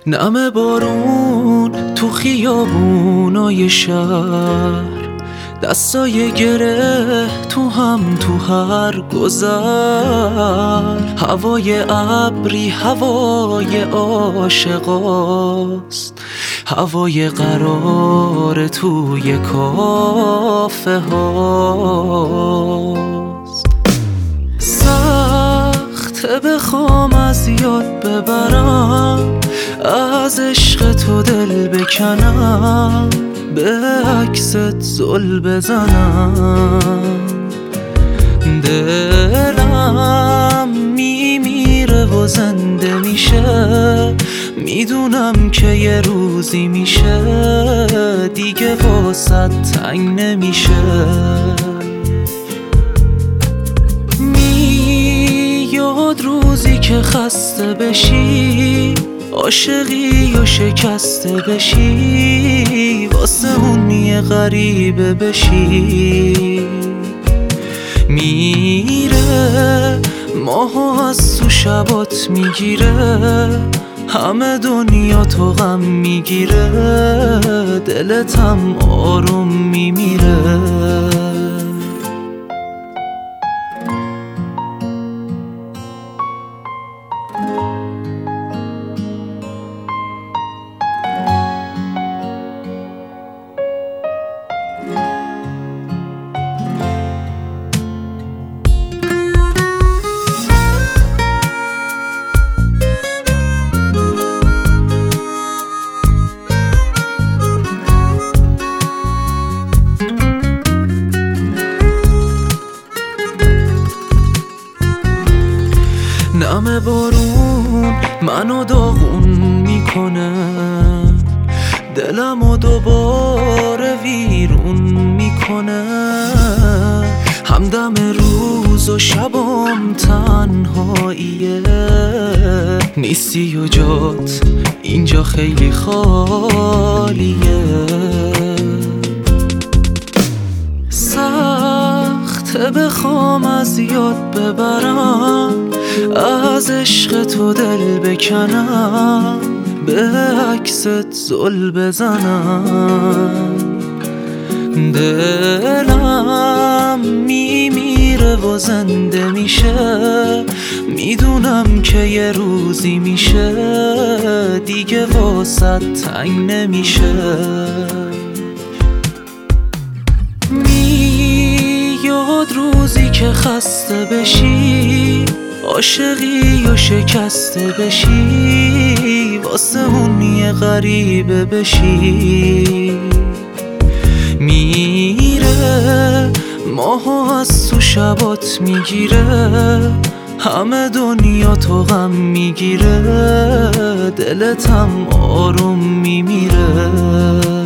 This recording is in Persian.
نم بارون تو خیابونای شهر، دستای گره تو هر گذر. هوای ابری هوای عاشقاست، هوای قرار توی کافه هاست. سخته بخوام از یاد ببرم، از عشق تو دل بکنم، به عکست زل بزنم. دلم میمیره و زنده میشه، میدونم که یه روزی میشه، دیگه واسه تنگ نمیشه. میاد روزی که خسته بشی، عاشقی و شکسته بشی، واسه اون یه غریبه بشی. میره ماهو از تو شبات میگیره، همه دنیا تو غم میگیره، دلت هم آروم میمیره. نم بارون منو داغون میکنه، دلمو دوباره ویرون میکنه. همدم روز و شبم تنهاییه، نیستی و جات اینجا خیلی خالیه. سخته بخوام از یاد ببرم، از عشق تو دل بکنم، به عکست زل بزنم. دلم میمیره و زنده میشه، میدونم که یه روزی میشه، دیگه واسه تنگ نمیشه. میاد روزی که خسته بشی، عاشقی و شکسته بشی، واسه اون یه غریبه بشی. میره ماهو از تو شبات میگیره، همه دنیا تو غم میگیره، دلت هم آروم میمیره.